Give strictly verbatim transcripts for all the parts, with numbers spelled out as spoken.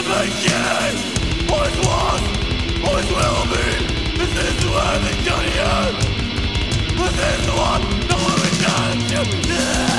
beginning, always was, always will be. This is where the journey ends. This is the one no one returns to.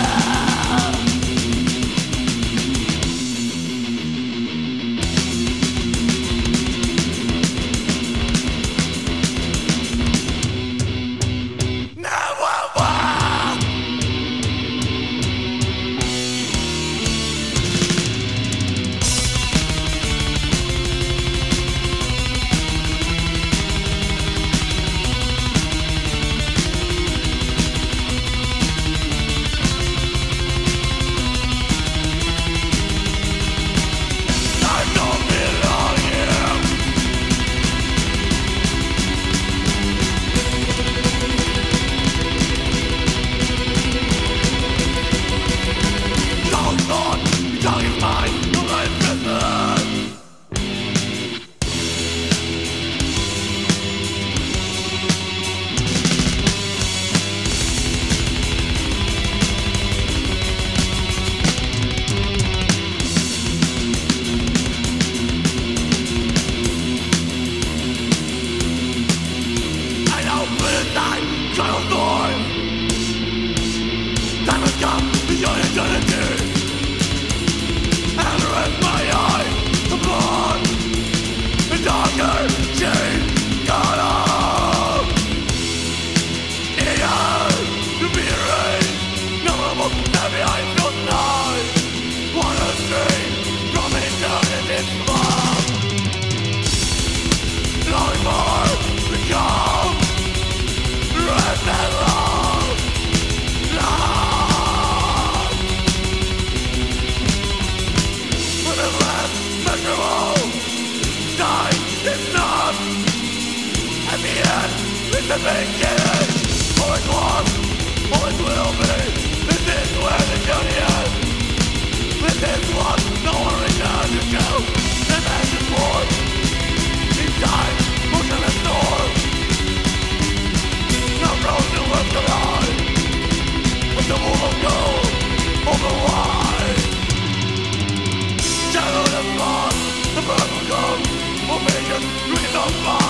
It's the beginning, always was, always will be. This is where the journey ends. This is what no one returns to. The man is born in time, motionless storm. No road to left alive, with the wall of gold over wide. Shadow the flood, the purple comes, will make us green on fire.